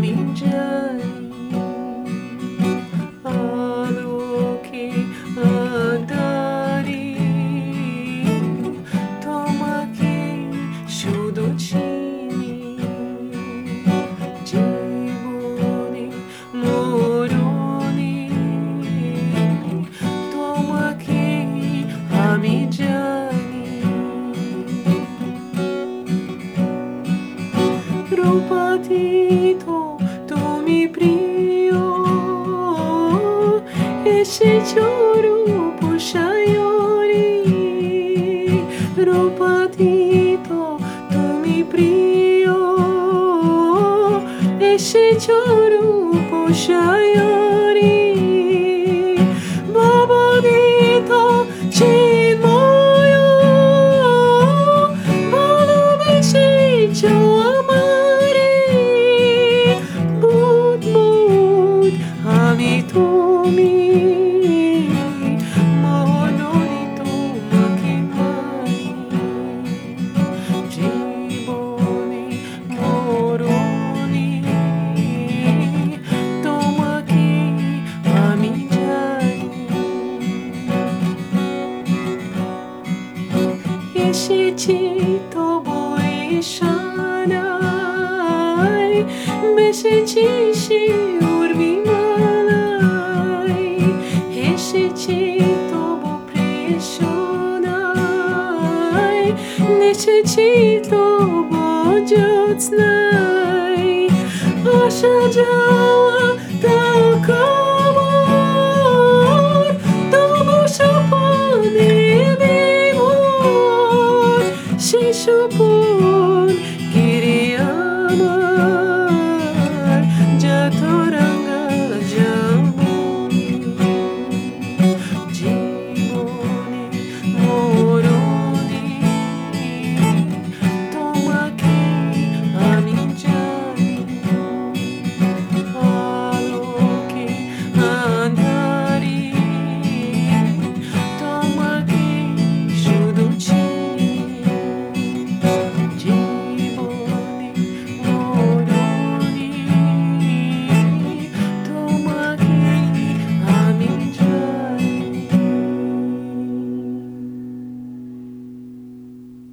জানি আলোকে আঁধারে তোমাকে শুধু চিনি জীবনে মরণে তোমাকে আমি জানি রূপাতীত তুমি প্রিয় এসেছো রূপ সায়রে রূপাতীত তুমি প্রিয় এসেছো রূপ সায়রে ভবদিত চিন্ময় ভালোবেসেছো আমি তুমি মননে তোমাকে পাই জীবনে মরণে তোমাকে আমি জানি এসেছি তবু ইশারায় বেসেছি শিউর বিমালায় এসেছি তবু প্রেষণায় নেচেছি তবু জ্যোৎস্নায় আসা যাওয়া